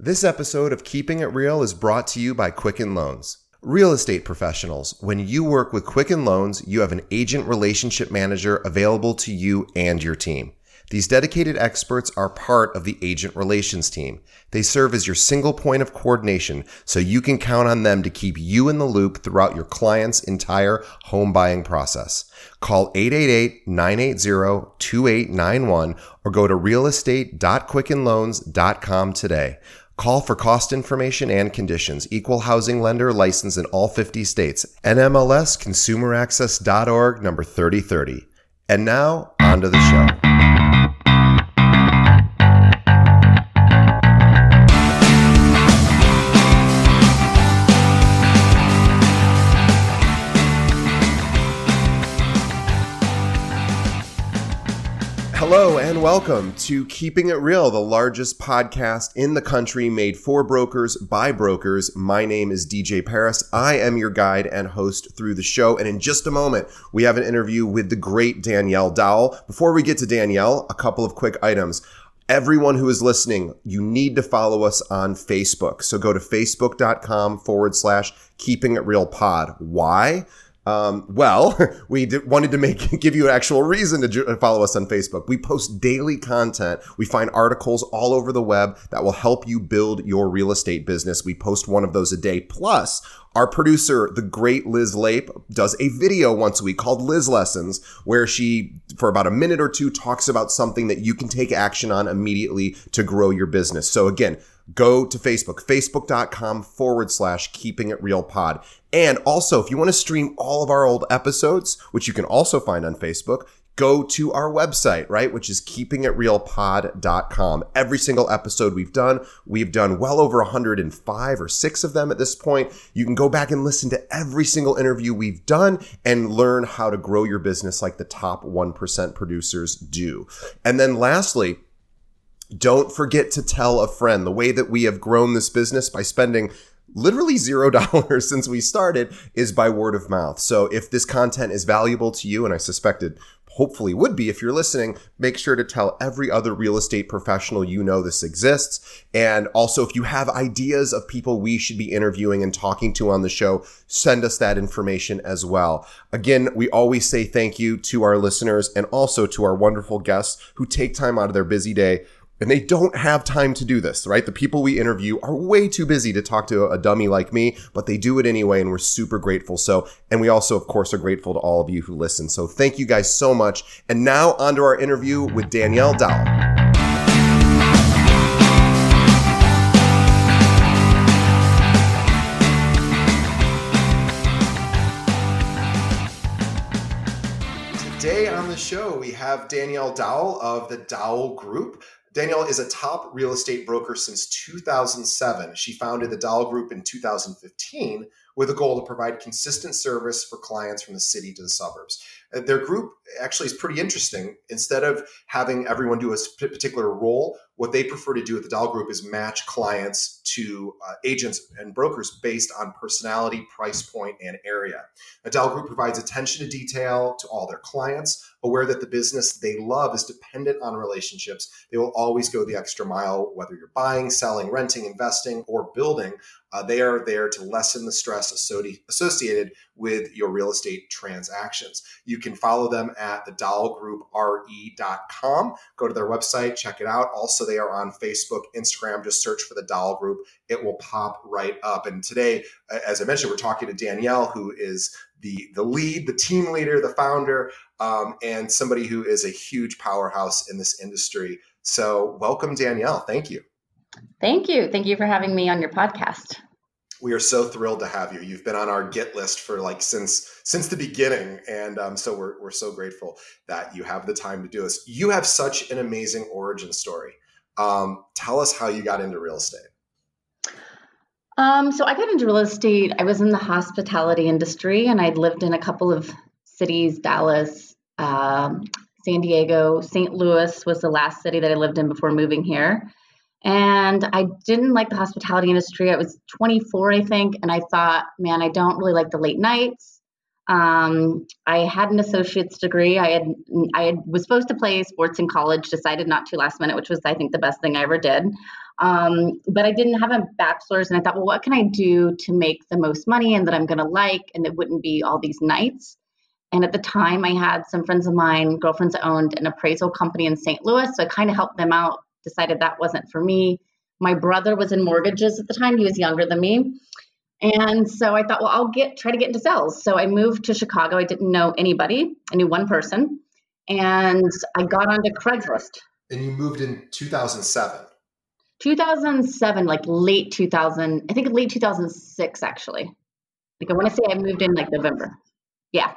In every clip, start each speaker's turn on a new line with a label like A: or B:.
A: This episode of Keeping It Real is brought to you by Quicken Loans. Real estate professionals, when you work with Quicken Loans, you have an agent relationship manager available to you and your team. These dedicated experts are part of the agent relations team. They serve as your single point of coordination, so you can count on them to keep you in the loop throughout your client's entire home buying process. Call 888-980-2891 or go to realestate.quickenloans.com today. Call for cost information and conditions. Equal housing lender licensed in all 50 states. NMLS consumeraccess.org number 3030. And now, on to the show. Hello and welcome to Keeping It Real, the largest podcast in the country made for brokers by brokers. My name is DJ Paris. I am your guide and host through the show. And in just a moment, we have an interview with the great Danielle Dowell. Before we get to Danielle, a couple of quick items. Everyone who is listening, you need to follow us on Facebook. So go to facebook.com/Keeping It Real Pod. Why? We wanted to give you an actual reason to follow us on Facebook. We post daily content. We find articles all over the web that will help you build your real estate business. We post one of those a day. Plus, our producer, the great Liz Lape, does a video once a week called Liz Lessons, where she, for about a minute or two, talks about something that you can take action on immediately to grow your business. So again, go to Facebook, facebook.com/Keeping It Real Pod. And also, if you want to stream all of our old episodes, which you can also find on Facebook, go to our website, right, which is keepingitrealpod.com. Every single episode we've done well over 105 or 6 of them at this point. You can go back and listen to every single interview we've done and learn how to grow your business like the top 1% producers do. And then lastly, don't forget to tell a friend. The way that we have grown this business by spending literally $0 since we started is by word of mouth. So if this content is valuable to you, and I suspect it hopefully would be if you're listening, make sure to tell every other real estate professional you know this exists. And also, if you have ideas of people we should be interviewing and talking to on the show, send us that information as well. Again, we always say thank you to our listeners and also to our wonderful guests who take time out of their busy day. And they don't have time to do this, right? The people we interview are way too busy to talk to a dummy like me, but they do it anyway, and we're super grateful. So, and we also, of course, are grateful to all of you who listen. So thank you guys so much. And now on to our interview with Danielle Dowell. Today on the show, we have Danielle Dowell of the Dowell Group. Danielle is a top real estate broker since 2007. She founded the Dowell Group in 2015 with a goal to provide consistent service for clients from the city to the suburbs. Their group actually is pretty interesting. Instead of having everyone do a particular role, what they prefer to do at the Dowell Group is match clients to agents and brokers based on personality, price point, and area. The Dowell Group provides attention to detail to all their clients, aware that the business they love is dependent on relationships. They will always go the extra mile, whether you're buying, selling, renting, investing, or building. They are there to lessen the stress associated with your real estate transactions. You can follow them at thedowellgroup.re.com. Go to their website, check it out. Also, they are on Facebook, Instagram. Just search for the Dowell Group. It will pop right up. And today, as I mentioned, we're talking to Danielle, who is the lead, the team leader, the founder, and somebody who is a huge powerhouse in this industry. So welcome, Danielle. Thank you.
B: Thank you. Thank you for having me on your podcast.
A: We are so thrilled to have you. You've been on our Get list for since the beginning. And so we're so grateful that you have the time to do this. You have such an amazing origin story. Tell us how you got into real estate.
B: So I got into real estate. I was in the hospitality industry, and I'd lived in a couple of cities, Dallas, San Diego. St. Louis was the last city that I lived in before moving here. And I didn't like the hospitality industry. I was 24, I think. And I thought, man, I don't really like the late nights. I had an associate's degree. Was supposed to play sports in college, decided not to last minute, which was, I think, the best thing I ever did. But I didn't have a bachelor's, and I thought, well, what can I do to make the most money and that I'm going to like, and it wouldn't be all these nights. And at the time, I had some friends of mine, girlfriends that owned an appraisal company in St. Louis, so I kind of helped them out, decided that wasn't for me. My brother was in mortgages at the time. He was younger than me. And so I thought, well, I'll try to get into sales. So I moved to Chicago. I didn't know anybody. I knew one person. And I got onto Craigslist.
A: And you moved in 2007?
B: 2007, like late 2000, I think late 2006, actually. Like I want to say I moved in like November. Yeah.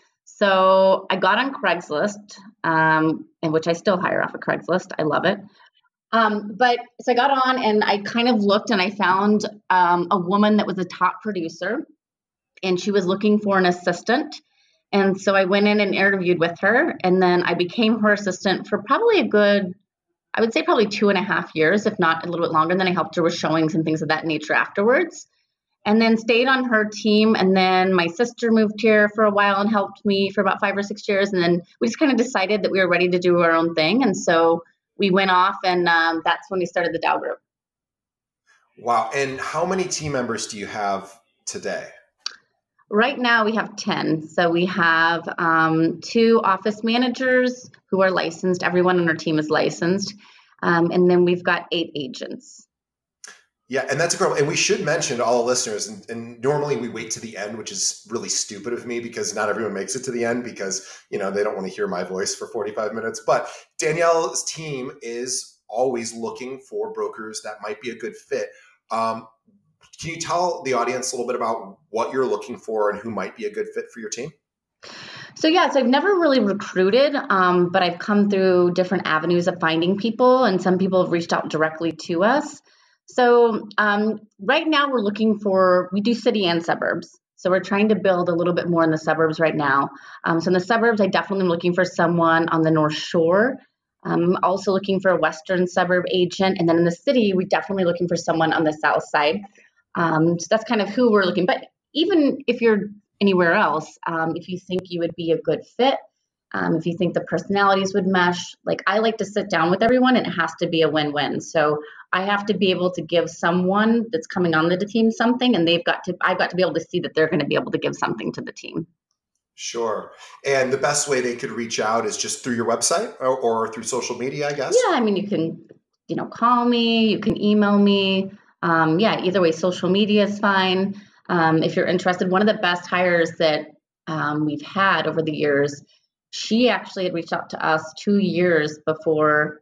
B: So I got on Craigslist, and which I still hire off of Craigslist. I love it. But so I got on and I kind of looked and I found a woman that was a top producer and she was looking for an assistant. And so I went in and interviewed with her, and then I became her assistant for probably I would say probably 2.5 years, if not a little bit longer. And then I helped her with showings and things of that nature afterwards, and then stayed on her team. And then my sister moved here for a while and helped me for about 5 or 6 years. And then we just kind of decided that we were ready to do our own thing. And so we went off, and that's when we started the Dow Group.
A: Wow. And how many team members do you have today?
B: Right now we have 10. So we have 2 office managers who are licensed. Everyone on our team is licensed. And then we've got 8 agents.
A: Yeah, and that's incredible. And we should mention to all the listeners, and normally we wait to the end, which is really stupid of me because not everyone makes it to the end because, they don't want to hear my voice for 45 minutes. But Danielle's team is always looking for brokers that might be a good fit. Can you tell the audience a little bit about what you're looking for and who might be a good fit for your team?
B: So I've never really recruited, but I've come through different avenues of finding people, and some people have reached out directly to us. So right now we do city and suburbs. So we're trying to build a little bit more in the suburbs right now. So in the suburbs, I definitely am looking for someone on the North Shore. I'm also looking for a Western suburb agent. And then in the city, we're definitely looking for someone on the South side. So that's kind of who we're looking. But even if you're anywhere else, if you think you would be a good fit, if you think the personalities would mesh, like I like to sit down with everyone and it has to be a win-win. So I have to be able to give someone that's coming on the team something, and I've got to be able to see that they're going to be able to give something to the team.
A: Sure. And the best way they could reach out is just through your website or through social media, I guess?
B: Yeah, I mean, you can, call me, you can email me. Either way, social media is fine. If you're interested, one of the best hires that we've had over the years, she actually had reached out to us 2 years before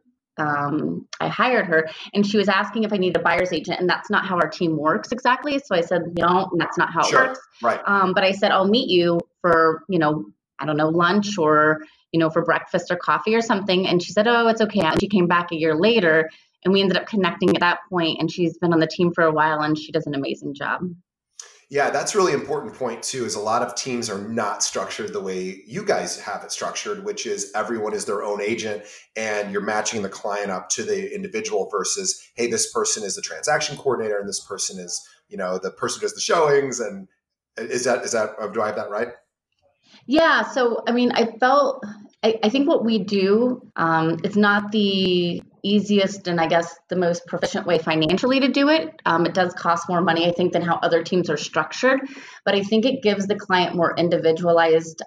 B: I hired her, and she was asking if I needed a buyer's agent, and that's not how our team works exactly. So I said, no, and that's not how it works.
A: Right.
B: But I said, I'll meet you for, I don't know, lunch or, for breakfast or coffee or something. And she said, oh, it's okay. And she came back a year later, and we ended up connecting at that point, and she's been on the team for a while, and she does an amazing job.
A: Yeah, that's a really important point too, is a lot of teams are not structured the way you guys have it structured, which is everyone is their own agent and you're matching the client up to the individual versus, hey, this person is the transaction coordinator and this person is, the person who does the showings. And is that, do I have that right?
B: Yeah. So, I mean, I think what we do, it's not the easiest and I guess the most proficient way financially to do it. It does cost more money, I think, than how other teams are structured, but I think it gives the client more individualized,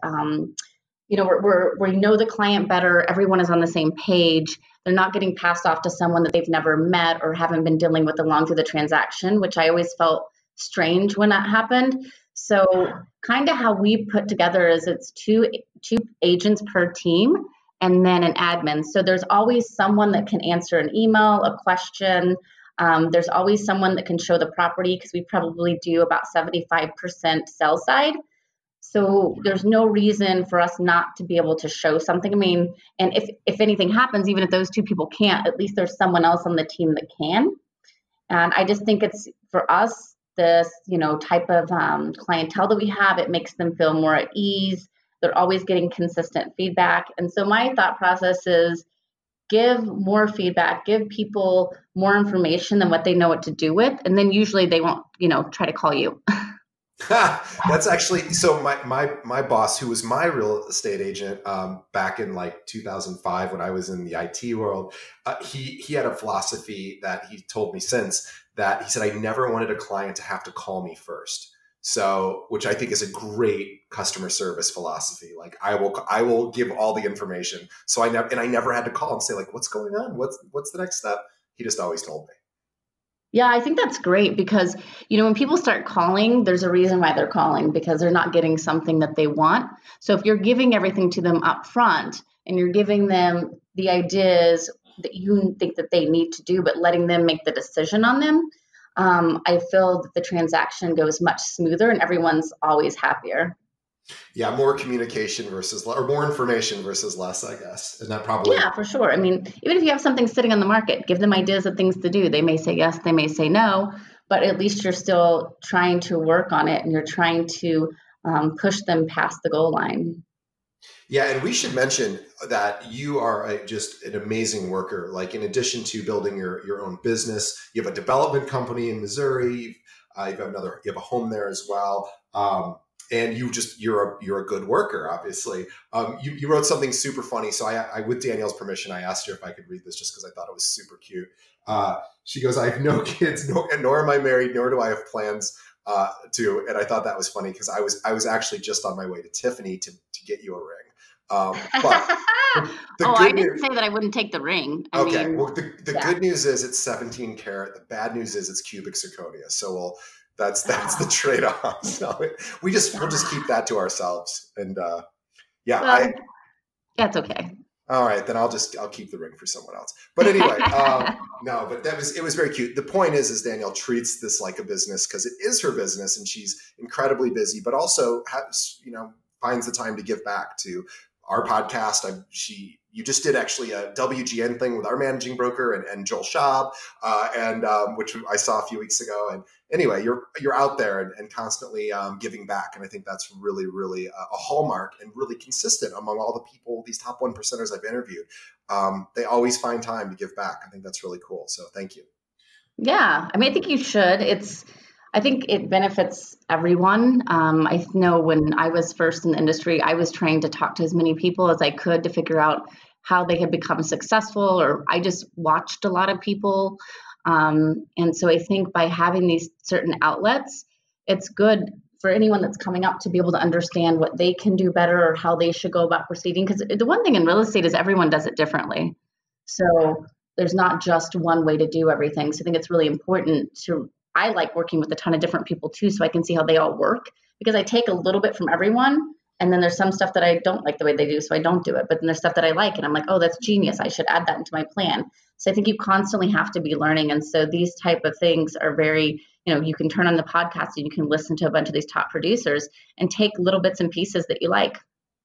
B: we know the client better. Everyone is on the same page. They're not getting passed off to someone that they've never met or haven't been dealing with along through the transaction, which I always felt strange when that happened. So kind of how we put together is it's two agents per team and then an admin. So there's always someone that can answer an email, a question. There's always someone that can show the property because we probably do about 75% sell side. So there's no reason for us not to be able to show something. I mean, and if anything happens, even if those 2 people can't, at least there's someone else on the team that can. And I just think it's for us, this, type of clientele that we have, it makes them feel more at ease. They're always getting consistent feedback. And so my thought process is give more feedback, give people more information than what they know what to do with. And then usually they won't, try to call you.
C: That's actually so. My boss, who was my real estate agent back in like 2005 when I was in the IT world, he had a philosophy that he told me since, that he said I never wanted a client to have to call me first. So, which I think is a great customer service philosophy. Like I will give all the information. So I never had to call and say like, what's going on? What's the next step? He just always told me.
B: Yeah, I think that's great because, when people start calling, there's a reason why they're calling because they're not getting something that they want. So if you're giving everything to them up front and you're giving them the ideas that you think that they need to do, but letting them make the decision on them, I feel that the transaction goes much smoother and everyone's always happier.
C: Yeah, more communication versus or more information versus less, I guess. And that probably.
B: Yeah, for sure. I mean, even if you have something sitting on the market, give them ideas of things to do. They may say yes, they may say no, but at least you're still trying to work on it and you're trying to push them past the goal line.
C: Yeah, and we should mention that you are just an amazing worker. Like, in addition to building your own business, you have a development company in Missouri. You have a home there as well. And you're a good worker, obviously. You wrote something super funny. So I, with Danielle's permission, I asked her if I could read this just because I thought it was super cute. She goes, "I have no kids, nor am I married, nor do I have plans to." And I thought that was funny because I was actually just on my way to Tiffany to get you a ring. But
B: I didn't say that I wouldn't take the ring.
C: Well, the good news is it's 17 karat. The bad news is it's cubic zirconia. So that's the trade-off. So we'll just keep that to ourselves. And
B: that's okay.
C: All right, then I'll keep the ring for someone else. But anyway, no, but it was very cute. The point is Danielle treats this like a business because it is her business, and she's incredibly busy, but also finds the time to give back to our podcast. You just did actually a WGN thing with our managing broker and Joel Schaub, which I saw a few weeks ago. And anyway, you're out there and constantly giving back. And I think that's really, really a hallmark and really consistent among all the people, these top 1%ers I've interviewed. They always find time to give back. I think that's really cool. So thank you.
B: Yeah. I think you should. I think it benefits everyone. I know when I was first in the industry, I was trying to talk to as many people as I could to figure out how they had become successful, or I just watched a lot of people. And so I think by having these certain outlets, it's good for anyone that's coming up to be able to understand what they can do better or how they should go about proceeding. Because the one thing in real estate is everyone does it differently. So there's not just one way to do everything. So I think it's really important I like working with a ton of different people too, so I can see how they all work, because I take a little bit from everyone. And then there's some stuff that I don't like the way they do, so I don't do it. But then there's stuff that I like, and I'm like, oh, that's genius. I should add that into my plan. So I think you constantly have to be learning. And so these type of things are very, you can turn on the podcast and you can listen to a bunch of these top producers and take little bits and pieces that you like.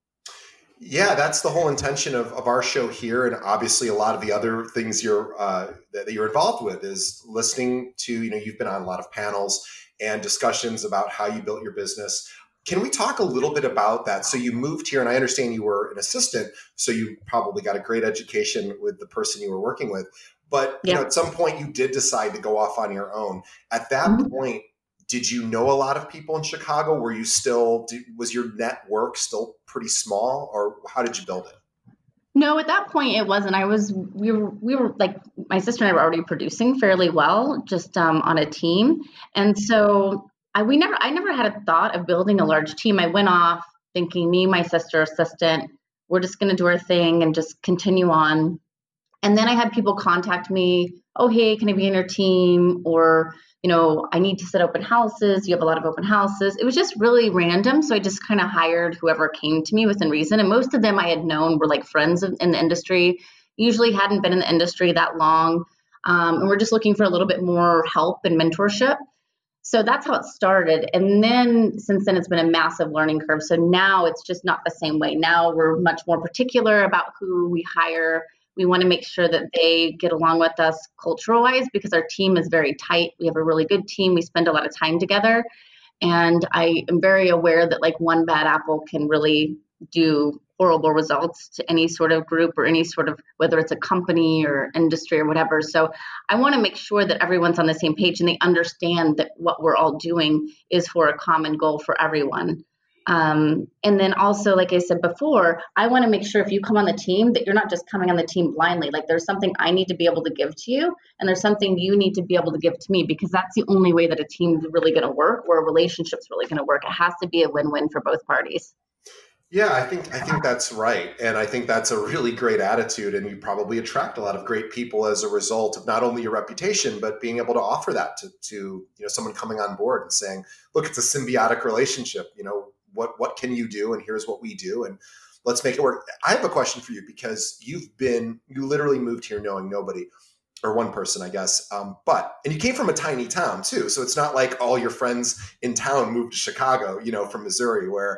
C: Yeah, that's the whole intention of our show here. And obviously a lot of the other things that you're involved with is listening to, you've been on a lot of panels and discussions about how you built your business. Can we talk a little bit about that? So you moved here, and I understand you were an assistant, so you probably got a great education with the person you were working with. But at some point you did decide to go off on your own. At that point, did you know a lot of people in Chicago? Was your network still pretty small, or how did you build it?
B: No, at that point it wasn't. We were like, my sister and I were already producing fairly well, just on a team. And so I never had a thought of building a large team. I went off thinking me, my sister, assistant, we're just going to do our thing and just continue on. And then I had people contact me, oh, hey, can I be in your team? Or, I need to set open houses. You have a lot of open houses. It was just really random. So I just kind of hired whoever came to me within reason. And most of them I had known were like friends in the industry, usually hadn't been in the industry that long. And we're just looking for a little bit more help and mentorship. So that's how it started. And then since then, it's been a massive learning curve. So now it's just not the same way. Now we're much more particular about who we hire. We want to make sure that they get along with us cultural-wise, because our team is very tight. We have a really good team. We spend a lot of time together. And I am very aware that like one bad apple can really do horrible results to any sort of group or any sort of, whether it's a company or industry or whatever. So I want to make sure that everyone's on the same page and they understand that what we're all doing is for a common goal for everyone. And then also, like I said before, I want to make sure if you come on the team that you're not just coming on the team blindly. Like there's something I need to be able to give to you, and there's something you need to be able to give to me, because that's the only way that a team's really going to work or a relationship's really going to work. It has to be a win-win for both parties.
C: Yeah, I think that's right. And I think that's a really great attitude. And you probably attract a lot of great people as a result of not only your reputation, but being able to offer that to someone coming on board and saying, look, it's a symbiotic relationship. What can you do? And here's what we do. And let's make it work. I have a question for you, because you literally moved here knowing nobody, or one person, I guess. And you came from a tiny town too. So it's not like all your friends in town moved to Chicago, from Missouri, where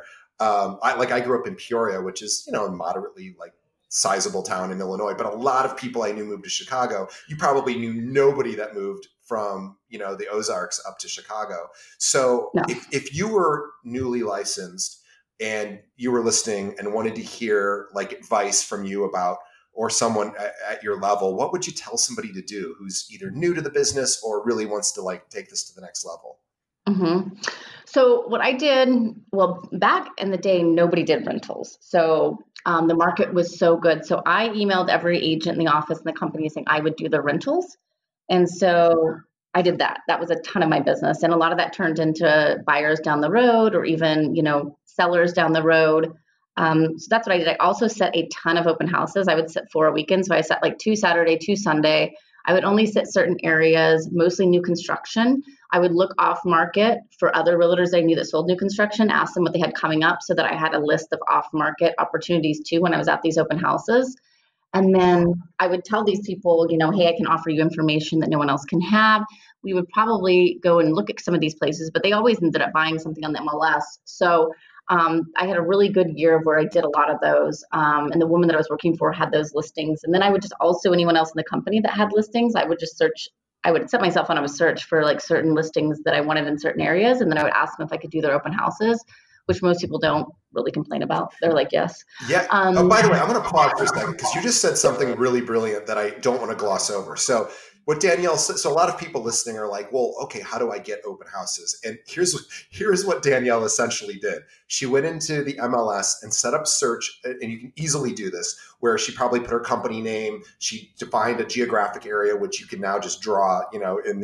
C: I grew up in Peoria, which is, a moderately sizable town in Illinois, but a lot of people I knew moved to Chicago. You probably knew nobody that moved from, the Ozarks up to Chicago. So
B: no.
C: if you were newly licensed and you were listening and wanted to hear advice from you about, or someone at your level, what would you tell somebody to do who's either new to the business or really wants to take this to the next level?
B: Mm-hmm. So what I did, back in the day, nobody did rentals. So the market was so good. So I emailed every agent in the office in the company saying I would do the rentals. And so I did that. That was a ton of my business. And a lot of that turned into buyers down the road, or even, sellers down the road. So that's what I did. I also set a ton of open houses. I would sit 4 a weekend. So I set 2 Saturday, 2 Sunday. I would only sit certain areas, mostly new construction. I would look off market for other realtors I knew that sold new construction, ask them what they had coming up so that I had a list of off market opportunities too when I was at these open houses. And then I would tell these people, hey, I can offer you information that no one else can have. We would probably go and look at some of these places, but they always ended up buying something on the MLS. So I had a really good year where I did a lot of those. And the woman that I was working for had those listings. And then I would just also, anyone else in the company that had listings, I would just search. I would set myself on a search for certain listings that I wanted in certain areas. And then I would ask them if I could do their open houses, which most people don't really complain about. They're like, yes.
C: Yeah. By the way, I'm going to pause for a second, because you just said something really brilliant that I don't want to gloss over. So what Danielle said, so a lot of people listening are like, well, okay, how do I get open houses? And here's what Danielle essentially did. She went into the MLS and set up search, and you can easily do this, where she probably put her company name. She defined a geographic area, which you can now just draw, in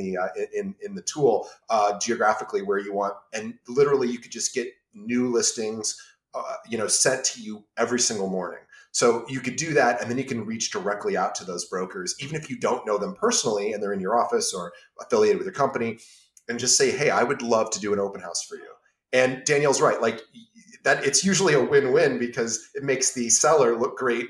C: the tool geographically where you want. And literally you could just get new listings, sent to you every single morning. So you could do that, and then you can reach directly out to those brokers, even if you don't know them personally and they're in your office or affiliated with your company, and just say, hey, I would love to do an open house for you. And Danielle's right. That it's usually a win-win, because it makes the seller look great.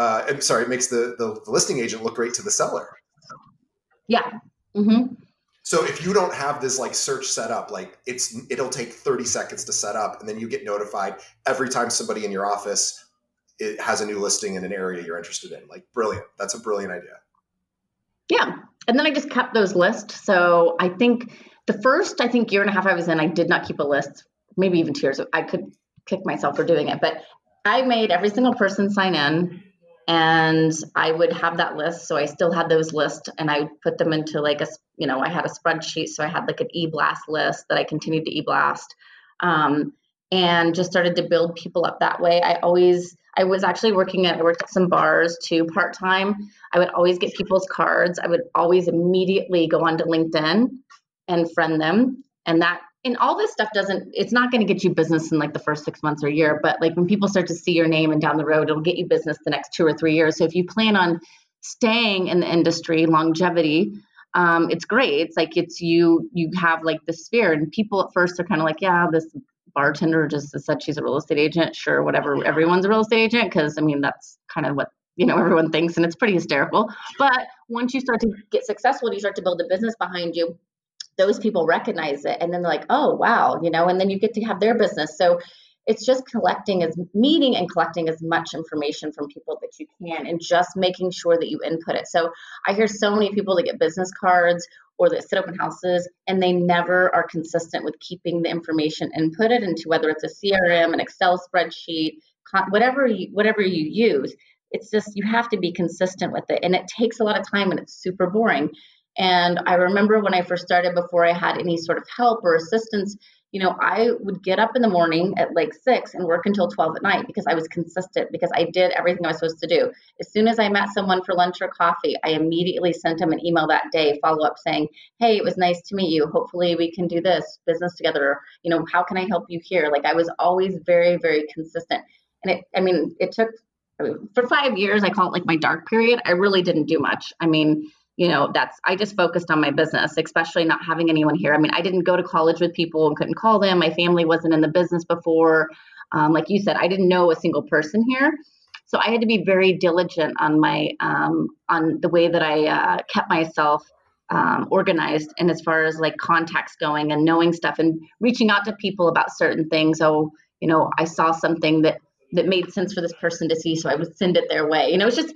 C: It makes the listing agent look great to the seller.
B: Yeah. Mm-hmm.
C: So if you don't have this search set up, it'll take 30 seconds to set up, and then you get notified every time somebody in your office it has a new listing in an area you're interested in. Brilliant. That's a brilliant idea.
B: Yeah. And then I just kept those lists. So I think the first, year and a half I was in, I did not keep a list, maybe even 2 years. I could kick myself for doing it, but I made every single person sign in, and I would have that list. So I still had those lists, and I would put them into I had a spreadsheet. So I had an e-blast list that I continued to e-blast, and just started to build people up that way. I was actually I worked at some bars too, part-time. I would always get people's cards. I would always immediately go onto LinkedIn and friend them. And all this stuff it's not going to get you business in the first 6 months or a year, but when people start to see your name and down the road, it'll get you business the next 2 or 3 years. So if you plan on staying in the industry, longevity, it's great. It's you have this sphere, and people at first are kind of like, yeah, this bartender just said she's a real estate agent. Sure, whatever. Everyone's a real estate agent, because that's kind of what everyone thinks, and it's pretty hysterical. But once you start to get successful and you start to build a business behind you, those people recognize it, and then they're like, oh wow, and then you get to have their business. So it's just meeting and collecting as much information from people that you can, and just making sure that you input it. So I hear so many people that get business cards or that sit open houses, and they never are consistent with keeping the information inputted into, whether it's a CRM, an Excel spreadsheet, whatever you use. It's just, you have to be consistent with it. And it takes a lot of time and it's super boring. And I remember when I first started, before I had any sort of help or assistance, I would get up in the morning at like 6 and work until 12 at night because I was consistent, because I did everything I was supposed to do. As soon as I met someone for lunch or coffee, I immediately sent them an email that day, follow up saying, hey, it was nice to meet you. Hopefully we can do this business together. How can I help you here? Like, I was always very, very consistent. And it took, for 5 years, I call it like my dark period. I really didn't do much. I just focused on my business, especially not having anyone here. I didn't go to college with people and couldn't call them. My family wasn't in the business before. Like you said, I didn't know a single person here. So I had to be very diligent on on the way that I kept myself organized, and as far as like contacts going and knowing stuff and reaching out to people about certain things. I saw something that made sense for this person to see, so I would send it their way.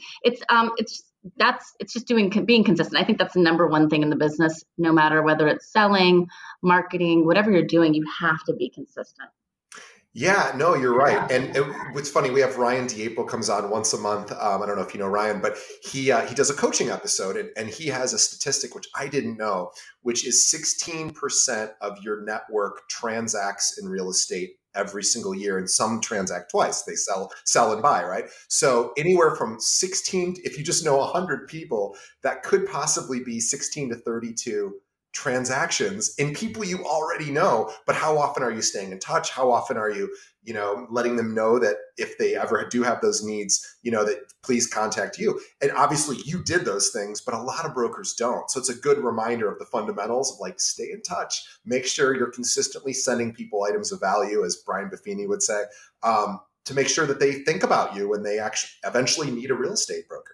B: It's just being consistent. I think that's the number one thing in the business, no matter whether it's selling, marketing, whatever you're doing, you have to be consistent.
C: Yeah, no, you're right. And what's funny, we have Ryan DiAprile comes on once a month. I don't know if you know Ryan, but he does a coaching episode, and he has a statistic, which I didn't know, which is 16% of your network transacts in real estate every single year, and some transact twice. They sell and buy, right? So anywhere from 16, if you just know 100 people, that could possibly be 16 to 32 transactions in people you already know. But how often are you staying in touch? How often are you, letting them know that if they ever do have those needs, that please contact you? And obviously you did those things, but a lot of brokers don't. So it's a good reminder of the fundamentals of like, stay in touch, make sure you're consistently sending people items of value, as Brian Buffini would say, to make sure that they think about you when they actually eventually need a real estate broker.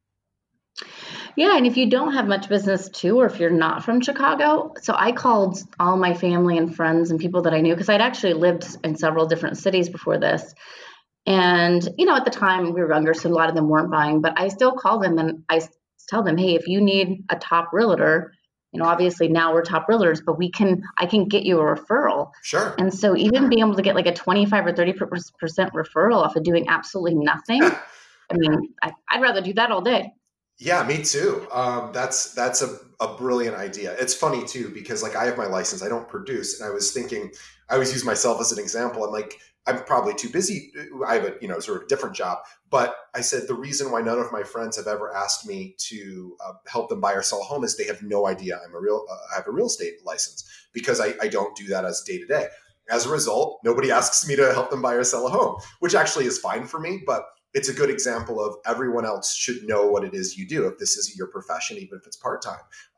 B: Yeah. And if you don't have much business too, or if you're not from Chicago, so I called all my family and friends and people that I knew, because I'd actually lived in several different cities before this. And, at the time we were younger, so a lot of them weren't buying, but I still call them and I tell them, hey, if you need a top realtor, obviously now we're top realtors, but I can get you a referral.
C: Sure.
B: And so even being able to get like a 25 or 30% referral off of doing absolutely nothing, I'd rather do that all day.
C: Yeah, me too. That's a brilliant idea. It's funny too, because like I have my license, I don't produce. And I was thinking, I always use myself as an example. I'm like, I'm probably too busy. I have a, sort of different job. But I said, the reason why none of my friends have ever asked me to help them buy or sell a home is they have no idea I have a real estate license, because I don't do that as day to day. As a result, nobody asks me to help them buy or sell a home, which actually is fine for me. But it's a good example of everyone else should know what it is you do if this is your profession, even if it's part-time.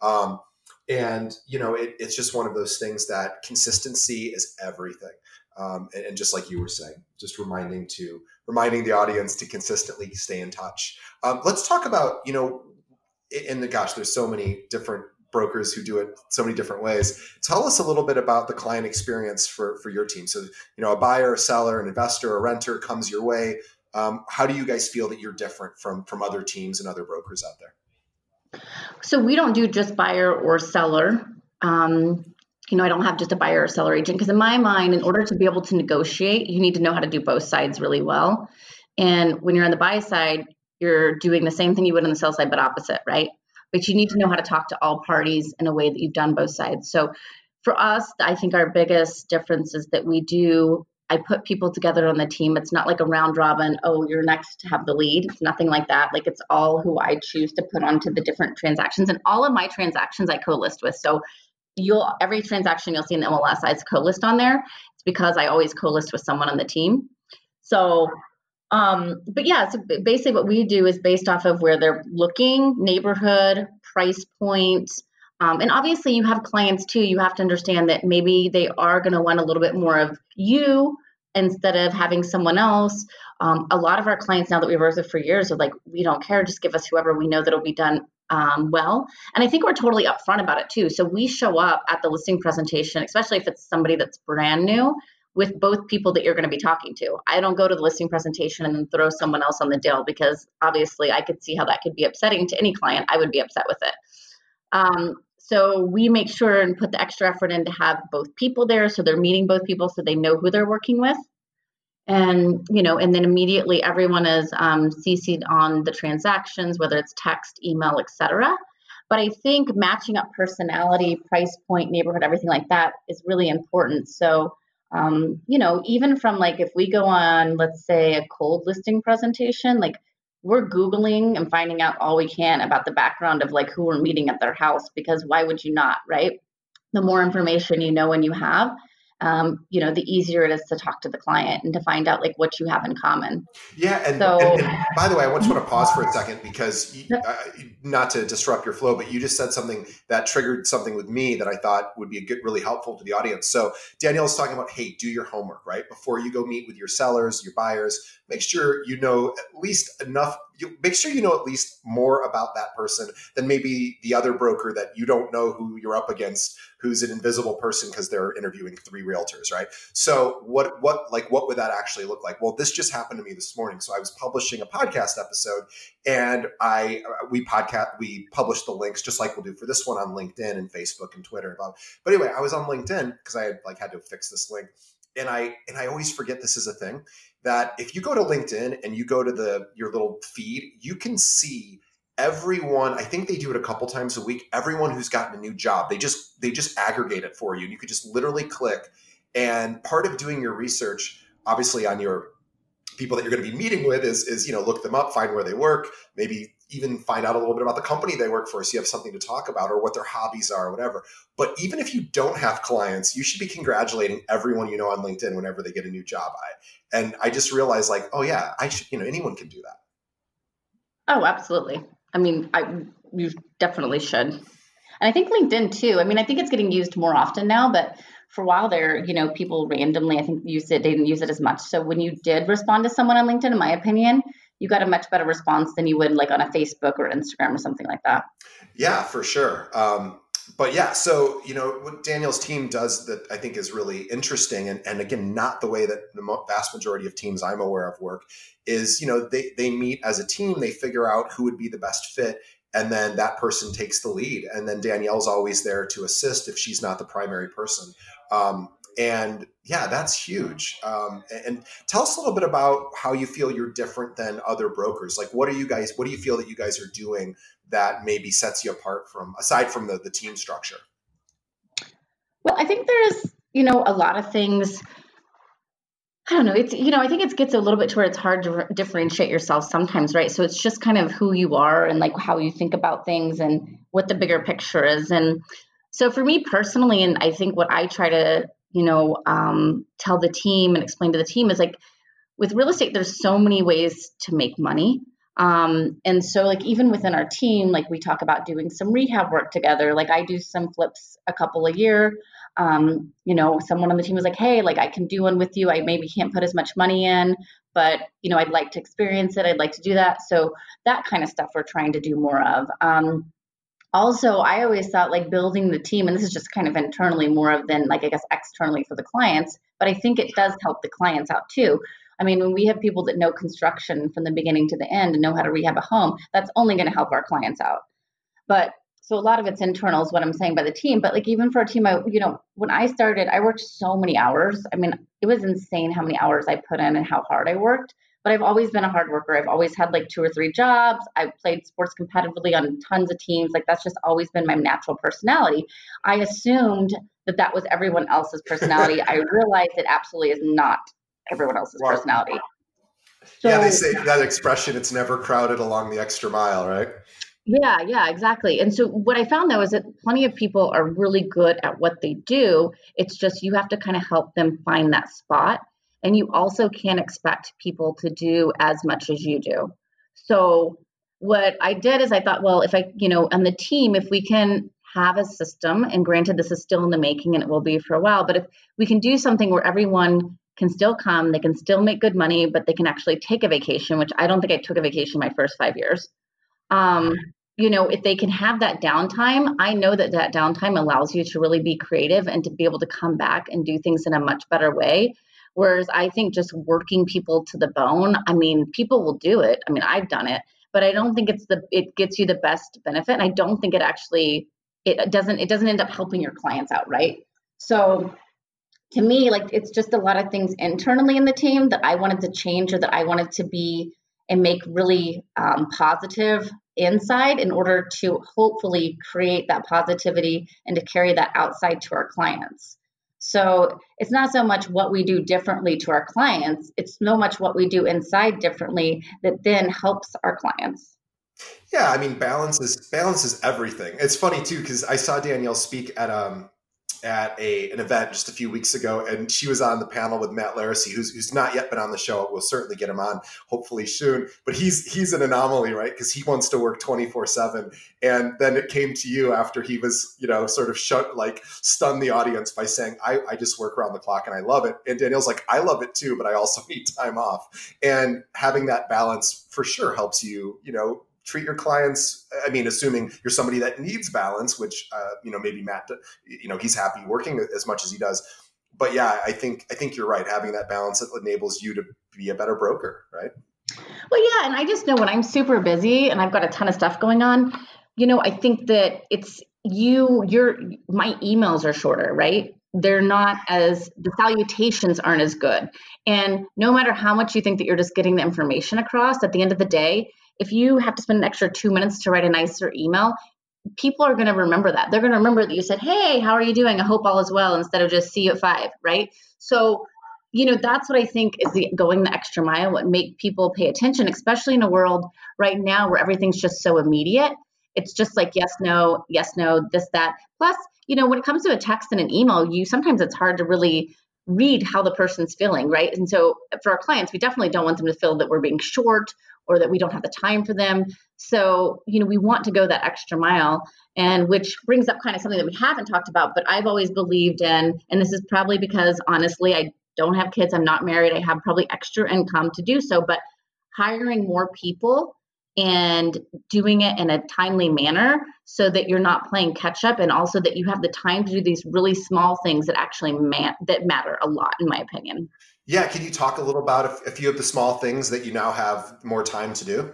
C: It's just one of those things that consistency is everything. And just like you were saying, just reminding the audience to consistently stay in touch. Let's talk about, there's so many different brokers who do it so many different ways. Tell us a little bit about the client experience for your team. So, a buyer, a seller, an investor, a renter comes your way. How do you guys feel that you're different from other teams and other brokers out there?
B: So we don't do just buyer or seller. I don't have just a buyer or seller agent, because in my mind, in order to be able to negotiate, you need to know how to do both sides really well. And when you're on the buy side, you're doing the same thing you would on the sell side, but opposite, right? But you need to know how to talk to all parties in a way that you've done both sides. So for us, I think our biggest difference is that I put people together on the team. It's not like a round robin, oh, you're next to have the lead. It's nothing like that. Like, it's all who I choose to put onto the different transactions. And all of my transactions I co-list with. So every transaction you'll see in the MLS, I co-list on there. It's because I always co-list with someone on the team. So, but yeah, so basically what we do is based off of where they're looking, neighborhood, price point. And obviously you have clients too. You have to understand that maybe they are going to want a little bit more of you instead of having someone else. A lot of our clients now that we've worked with for years are like, we don't care. Just give us whoever we know that'll be done well. And I think we're totally upfront about it too. So we show up at the listing presentation, especially if it's somebody that's brand new, with both people that you're going to be talking to. I don't go to the listing presentation and then throw someone else on the deal, because obviously I could see how that could be upsetting to any client. I would be upset with it. So we make sure and put the extra effort in to have both people there. So they're meeting both people so they know who they're working with. And, and then immediately everyone is CC'd on the transactions, whether it's text, email, etc. But I think matching up personality, price point, neighborhood, everything like that is really important. So, even from like if we go on, let's say, a cold listing presentation, like we're Googling and finding out all we can about the background of like who we're meeting at their house, because why would you not, right? The more information you know and you have, the easier it is to talk to the client and to find out like what you have in common.
C: Yeah. And by the way, I just want to pause for a second because not to disrupt your flow, but you just said something that triggered something with me that I thought would be really helpful to the audience. So Danielle's talking about, hey, do your homework, right? Before you go meet with your sellers, your buyers, make sure you know at least enough. Make sure you know at least more about that person than maybe the other broker that you don't know who you're up against, who's an invisible person because they're interviewing 3 realtors, right? So what would that actually look like? Well, this just happened to me this morning. So I was publishing a podcast episode, and we published the links just like we'll do for this one on LinkedIn and Facebook and Twitter. But anyway, I was on LinkedIn because I had to fix this link. And I always forget this is a thing, that if you go to LinkedIn and you go to your little feed, you can see everyone. I think they do it a couple times a week. Everyone who's gotten a new job, they just aggregate it for you. And you could just literally click. And part of doing your research, obviously on your people that you're going to be meeting with, is look them up, find where they work, maybe even find out a little bit about the company they work for, so you have something to talk about, or what their hobbies are or whatever. But even if you don't have clients, you should be congratulating everyone you know on LinkedIn whenever they get a new job. And I just realized, like, oh yeah, I should, anyone can do that.
B: Oh, absolutely. I mean, you definitely should. And I think LinkedIn too. I mean, I think it's getting used more often now, but for a while there, people randomly, I think, used it. They didn't use it as much. So when you did respond to someone on LinkedIn, in my opinion, you got a much better response than you would like on a Facebook or Instagram or something like that.
C: Yeah, for sure. But yeah, so, what Danielle's team does that I think is really interesting, and again, not the way that the vast majority of teams I'm aware of work, is, they meet as a team, they figure out who would be the best fit, and then that person takes the lead. And then Danielle's always there to assist if she's not the primary person. And yeah, that's huge. And tell us a little bit about how you feel you're different than other brokers. Like, what do you feel that you guys are doing that maybe sets you apart aside from the team structure?
B: Well, I think there's, a lot of things. I don't know. It's, I think it gets a little bit to where it's hard to differentiate yourself sometimes, right? So it's just kind of who you are and like how you think about things and what the bigger picture is. And so for me personally, and I think what I try to, tell the team and explain to the team is like, with real estate, there's so many ways to make money. And so like, even within our team, like we talk about doing some rehab work together. Like I do some flips a couple a year. Someone on the team was like, hey, like I can do one with you. I maybe can't put as much money in, but I'd like to experience it. I'd like to do that. So that kind of stuff we're trying to do more of. Also, I always thought like building the team, and this is just kind of internally more of than like, I guess, externally for the clients, but I think it does help the clients out too. I mean, when we have people that know construction from the beginning to the end and know how to rehab a home, that's only going to help our clients out. But so a lot of it's internal is what I'm saying by the team. But like even for a team, when I started, I worked so many hours. I mean, it was insane how many hours I put in and how hard I worked. But I've always been a hard worker. I've always had like 2 or 3 jobs. I've played sports competitively on tons of teams. Like that's just always been my natural personality. I assumed that was everyone else's personality. I realized it absolutely is not everyone else's personality.
C: So, yeah, they say that expression, it's never crowded along the extra mile, right?
B: Yeah, exactly. And so what I found though is that plenty of people are really good at what they do. It's just you have to kind of help them find that spot. And you also can't expect people to do as much as you do. So what I did is I thought, well, if I, on the team, if we can have a system, and granted, this is still in the making and it will be for a while, but if we can do something where everyone can still come, they can still make good money, but they can actually take a vacation, which I don't think I took a vacation my first 5 years. If they can have that downtime, I know that downtime allows you to really be creative and to be able to come back and do things in a much better way. Whereas I think just working people to the bone, I mean, people will do it. I mean, I've done it, but I don't think it gets you the best benefit. And I don't think it doesn't end up helping your clients out. Right. So to me, like it's just a lot of things internally in the team that I wanted to change or that I wanted to be and make really positive inside in order to hopefully create that positivity and to carry that outside to our clients. So it's not so much what we do differently to our clients, it's so much what we do inside differently that then helps our clients.
C: Yeah, I mean, balance is everything. It's funny too, because I saw Danielle speak at an event just a few weeks ago, and she was on the panel with Matt Laracy, who's not yet been on the show. We'll certainly get him on hopefully soon, but he's an anomaly, right? Because he wants to work 24/7, and then it came to you after he was, sort of stunned the audience by saying, I just work around the clock and I love it. And Danielle's like, I love it too, but I also need time off. And having that balance for sure helps you, treat your clients. I mean, assuming you're somebody that needs balance, which, maybe Matt, he's happy working as much as he does. But yeah, I think you're right. Having that balance that enables you to be a better broker, right?
B: Well, yeah. And I just know when I'm super busy and I've got a ton of stuff going on, I think that it's my emails are shorter, right? They're not the salutations aren't as good. And no matter how much you think that you're just getting the information across, at the end of the day, if you have to spend an extra 2 minutes to write a nicer email, people are going to remember that. They're going to remember that you said, hey, how are you doing? I hope all is well, instead of just see you at 5, right? So, that's what I think is going the extra mile, what make people pay attention, especially in a world right now where everything's just so immediate. It's just like, yes, no, this, that. Plus, when it comes to a text and an email, sometimes it's hard to really read how the person's feeling, right? And so for our clients, we definitely don't want them to feel that we're being short or that we don't have the time for them. So, we want to go that extra mile, and which brings up kind of something that we haven't talked about, but I've always believed in, and this is probably because honestly, I don't have kids, I'm not married, I have probably extra income to do so, but hiring more people and doing it in a timely manner so that you're not playing catch up, and also that you have the time to do these really small things that actually that matter a lot, in my opinion.
C: Yeah. Can you talk a little about a few of the small things that you now have more time to do?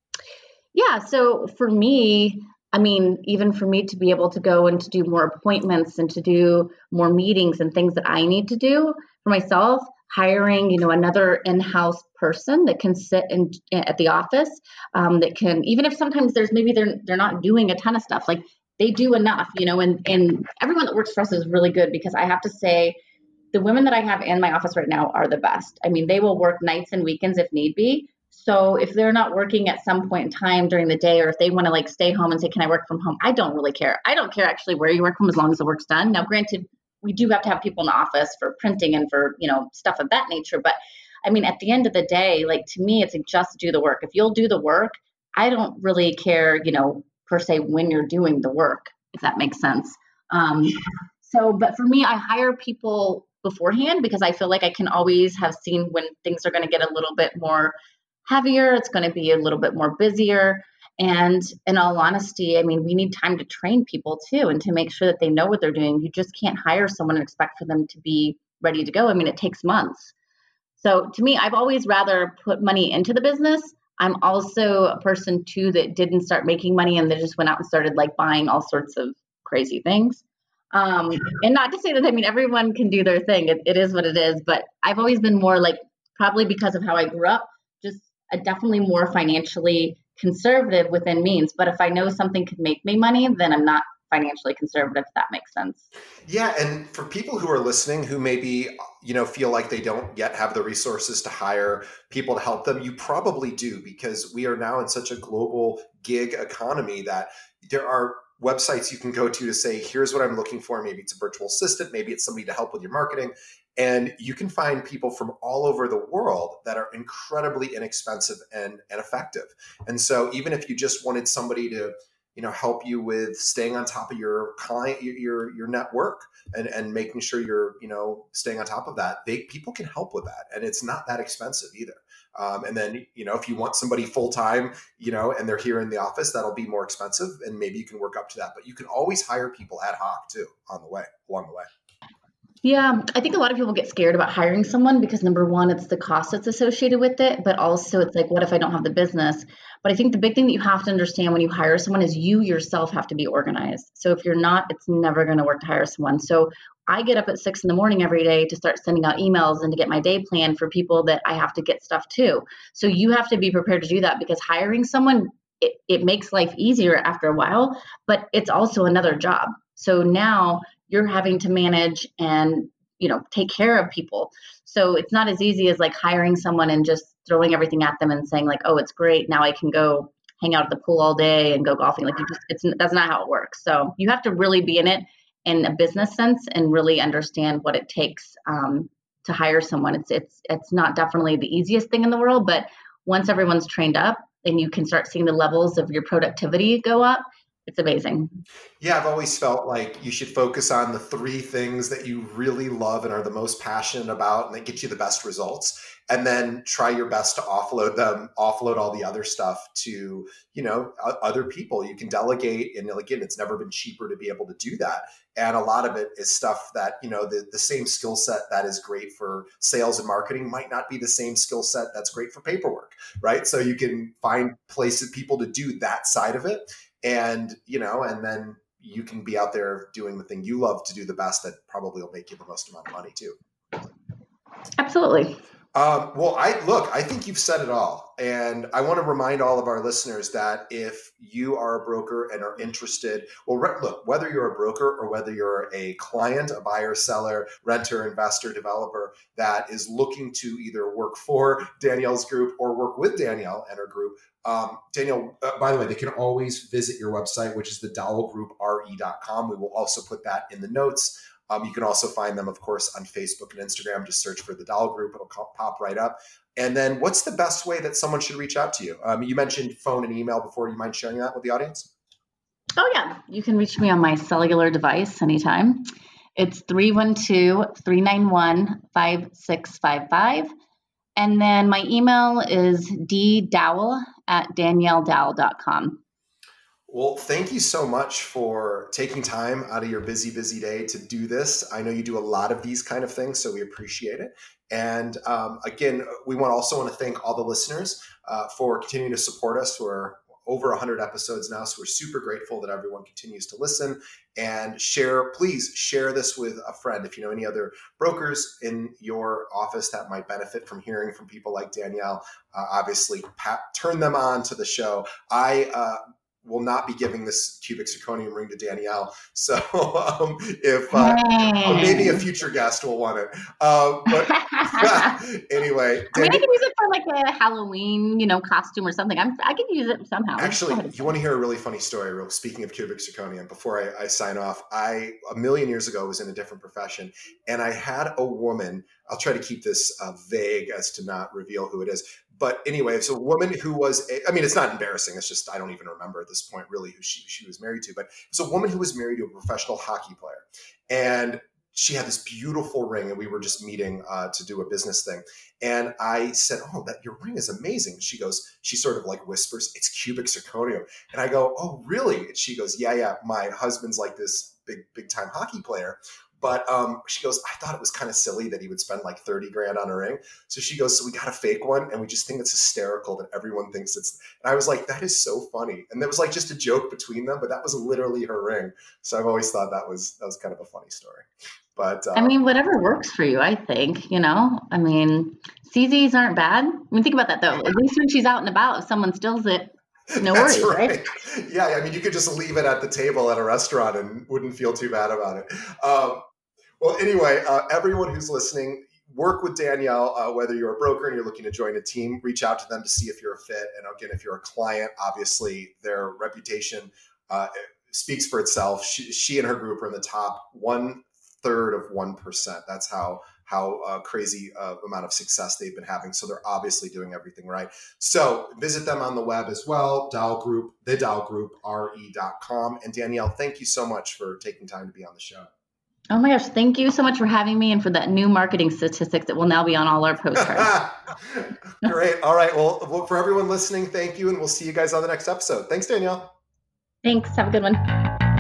B: Yeah. So for me, I mean, even for me to be able to go and to do more appointments and to do more meetings and things that I need to do for myself, hiring, another in-house person that can sit at the office, that can, even if sometimes they're not doing a ton of stuff, like they do enough, and everyone that works for us is really good, because I have to say, the women that I have in my office right now are the best. I mean, they will work nights and weekends if need be. So if they're not working at some point in time during the day, or if they want to stay home and say, can I work from home? I don't really care. I don't care actually where you work from, as long as the work's done. Now, granted, we do have to have people in the office for printing and for, stuff of that nature. But I mean, at the end of the day, to me, it's just do the work. If you'll do the work, I don't really care, per se, when you're doing the work, if that makes sense. But for me, I hire people beforehand because I feel like I can always have seen when things are going to get a little bit more heavier. It's going to be a little bit more busier. And in all honesty, I mean, we need time to train people too, and to make sure that they know what they're doing. You just can't hire someone and expect for them to be ready to go. I mean, it takes months. So to me, I've always rather put money into the business. I'm also a person too that didn't start making money and they just went out and started buying all sorts of crazy things. And not to say that, I mean, everyone can do their thing. It is what it is. But I've always been more probably because of how I grew up, just definitely more financially conservative within means. But if I know something could make me money, then I'm not financially conservative, if that makes sense.
C: Yeah. And for people who are listening who maybe, feel like they don't yet have the resources to hire people to help them, you probably do, because we are now in such a global gig economy that there are websites you can go to say, here's what I'm looking for. Maybe it's a virtual assistant, maybe it's somebody to help with your marketing. And you can find people from all over the world that are incredibly inexpensive and effective. And so even if you just wanted somebody to, help you with staying on top of your client, your network, and making sure you're, staying on top of that, people can help with that. And it's not that expensive either. And then, if you want somebody full-time, and they're here in the office, that'll be more expensive, and maybe you can work up to that, but you can always hire people ad hoc too along the way.
B: Yeah, I think a lot of people get scared about hiring someone because number one, it's the cost that's associated with it, but also it's like, what if I don't have the business? But I think the big thing that you have to understand when you hire someone is you yourself have to be organized. So if you're not, it's never going to work to hire someone. So I get up at 6 a.m. every day to start sending out emails and to get my day planned for people that I have to get stuff to. So you have to be prepared to do that because hiring someone, it makes life easier after a while, but it's also another job. So now you're having to manage and, take care of people. So it's not as easy as like hiring someone and just throwing everything at them and saying like, oh, it's great. Now I can go hang out at the pool all day and go golfing. Like that's not how it works. So you have to really be in it in a business sense and really understand what it takes to hire someone. It's not definitely the easiest thing in the world, but once everyone's trained up and you can start seeing the levels of your productivity go up, it's amazing.
C: Yeah, I've always felt like you should focus on the 3 things that you really love and are the most passionate about and that get you the best results. And then try your best to offload all the other stuff to, other people. You can delegate. And again, it's never been cheaper to be able to do that. And a lot of it is stuff that, the same skill set that is great for sales and marketing might not be the same skill set that's great for paperwork, right? So you can find people to do that side of it. And, and then you can be out there doing the thing you love to do the best that probably will make you the most amount of money too.
B: Absolutely.
C: Well, I think you've said it all. And I want to remind all of our listeners that if you are a broker and are interested, look, whether you're a broker or whether you're a client, a buyer, seller, renter, investor, developer that is looking to either work for Danielle's group or work with Danielle and her group, Danielle, by the way, they can always visit your website, which is thedowellgroup.re.com. We will also put that in the notes. You can also find them, of course, on Facebook and Instagram. Just search for the Dowell Group. It'll pop right up. And then what's the best way that someone should reach out to you? You mentioned phone and email before. You mind sharing that with the audience?
B: Oh, yeah. You can reach me on my cellular device anytime. It's 312-391-5655. And then my email is ddowell@danielledowell.com.
C: Well, thank you so much for taking time out of your busy, busy day to do this. I know you do a lot of these kind of things, so we appreciate it. And again, we also want to thank all the listeners for continuing to support us. We're over 100 episodes now, so we're super grateful that everyone continues to listen and share. Please share this with a friend. If you know any other brokers in your office that might benefit from hearing from people like Danielle, obviously turn them on to the show. I will not be giving this cubic zirconium ring to Danielle. So if maybe a future guest will want it. But anyway.
B: I can use it for like a Halloween, costume or something. I can use it somehow.
C: Actually, you want to hear a really funny story? Speaking of cubic zirconium, before I sign off, a million years ago was in a different profession, and I had a woman. I'll try to keep this vague as to not reveal who it is. But anyway, it's a woman who was, it's not embarrassing. It's just, I don't even remember at this point really who she was married to, but it's a woman who was married to a professional hockey player. And she had this beautiful ring, and we were just meeting to do a business thing. And I said, "Oh, your ring is amazing." She sort of like whispers, "It's cubic zirconium." And I go, "Oh, really?" And she goes, yeah. My husband's like this big time hockey player. But she goes, "I thought it was kind of silly that he would spend like 30 grand on a ring." So she goes, "So we got a fake one, and we just think it's hysterical that everyone thinks it's." And I was like, "That is so funny." And there was like just a joke between them, but that was literally her ring. So I've always thought that was kind of a funny story. But
B: whatever works for you, I think. CZs aren't bad. Think about that though. At least when she's out and about, if someone steals it, no worries, right?
C: Yeah, you could just leave it at the table at a restaurant and wouldn't feel too bad about it. Well, anyway, everyone who's listening, work with Danielle, whether you're a broker and you're looking to join a team, reach out to them to see if you're a fit. And again, if you're a client, obviously their reputation speaks for itself. She and her group are in the top 1/3 of 1%. That's how crazy amount of success they've been having. So they're obviously doing everything right. So visit them on the web as well, Dowell Group, thedowellgroup.re.com. And Danielle, thank you so much for taking time to be on the show.
B: Oh my gosh, thank you so much for having me and for that new marketing statistics that will now be on all our postcards.
C: Great. All right. Well, for everyone listening, thank you. And we'll see you guys on the next episode. Thanks, Danielle.
B: Thanks. Have a good one.